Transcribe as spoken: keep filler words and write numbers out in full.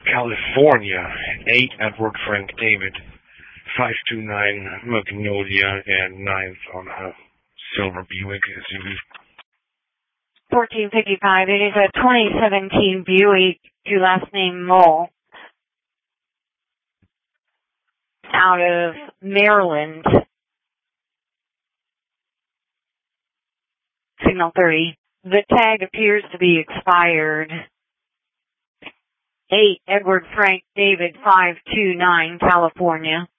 California. eight Edward Frank David, five two nine Magnolia, and ninth on a silver Buick S U V. fourteen fifty-five. It is a twenty seventeen Buick, your last name Mole, out of Maryland. Signal thirty. The tag appears to be expired. eight Edward Frank David, five two nine California.